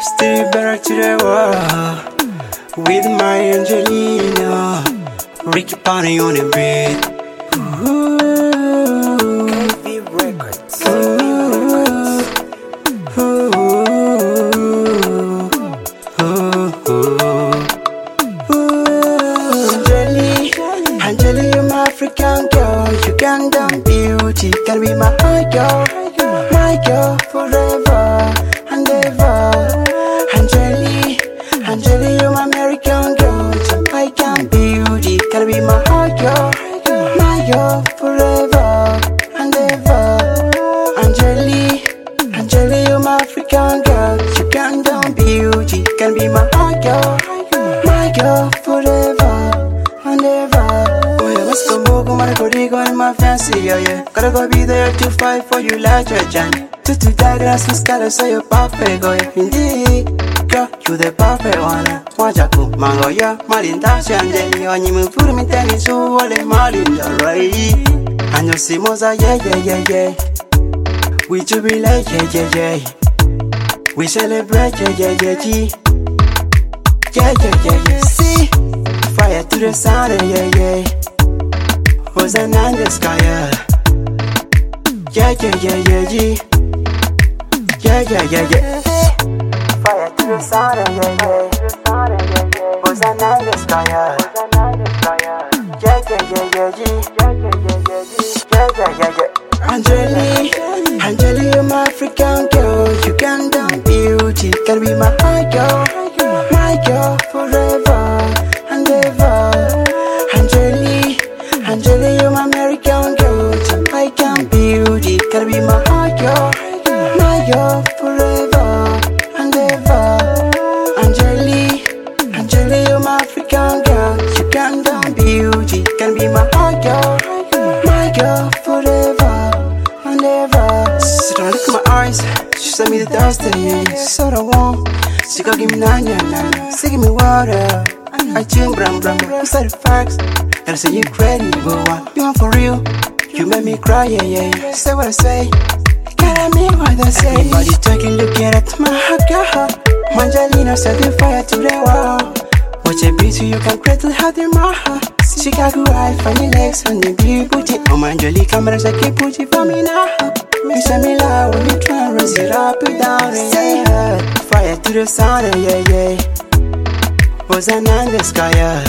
Still better to the world with my Angelina. Ricky Ponty on the beat. KV Records. Angeli, you're my African girl, Ugandan beauty, can be my girl forever and ever. Angeli, you're my American girl, Jamaican beauty, can be my girl forever and ever. Angeli, you're my African girl, Ugandan beauty, can be my girl forever and ever. Oh yeah, let's go go in my fancy, yeah. Gotta go be there to fight for you like your Johnny. To diagrams and scholars, so you're perfect, oh yeah. Indeed, girl, you the perfect one. Wajaku, mango, yeah, Malinda, Shandeli, on you move for me, tennis, so all the Malinda, right? And you see Moza, yeah. We jubilate, yeah. We celebrate, yeah. See, fire to the sun, yeah. Hosanna in the sky, yeah. Fire to the sun, yeah. Hosanna in the sky, yeah. Angeli, you're my African girl, Ugandan beauty, can be my girl forever and ever. Angeli, you're my American girl, Jamaican beauty, can be my girl forever and ever. Angeli, you're my African girl, Ugandan beauty, can be my girl forever and ever. So don't look in my eyes, she sent me the thirsty, so I want. She go give me nanya, she give me water. I drink bram, inside the facts. And I say you crazy, but you want for real. You make me cry, yeah. Say what I say, gotta mean what I say. Everybody talking, looking at my girl. Angelina set the fire to the wall. Watch a beat so you can create the heart in my heart. Chicago, I funny legs and the beauty. Oh my Angeli, cameras, I keep putting for me now. You send me loud when you try and raise it up and down, yeah. Fire to the sun, yeah. Hosanna in the sky, yeah.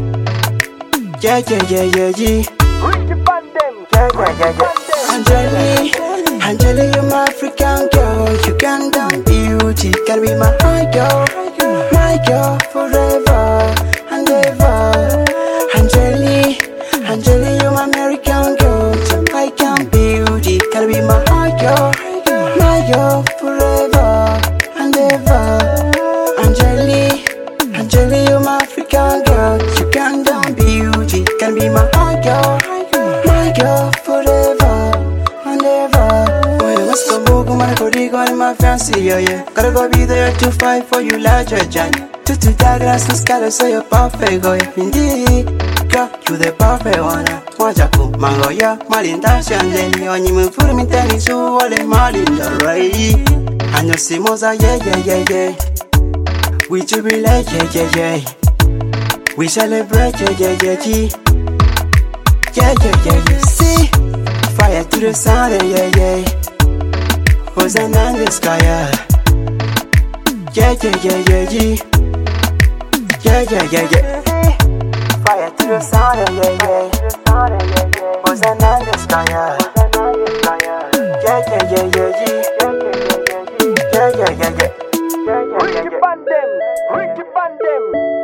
Angeli, you're my African girl, Ugandan beauty, can be my girl forever and ever. Angeli, you're my American girl, Jamaican beauty, can be my girl forever and ever. Angeli, you're my African girl, Ugandan beauty, can be my girl forever and ever. Oh yeah, let's go go in my fancy, yeah. Gotta go be there to fight for you like your Johnny. To diagrams and scholars, so you're perfect, oh yeah. Indeed, girl, you the perfect one. Wajaku, mango, yeah, Malinda, Shandeli, on you move for me, tennis, so all the Malinda, right? And you see Moza, yeah. We jubilate, yeah. We celebrate, yeah. See, fire to the sun, yeah. Hosanna in the sky, yeah. Fire to the sun, yeah. Hosanna in the sky, yeah. Ricky Bandem.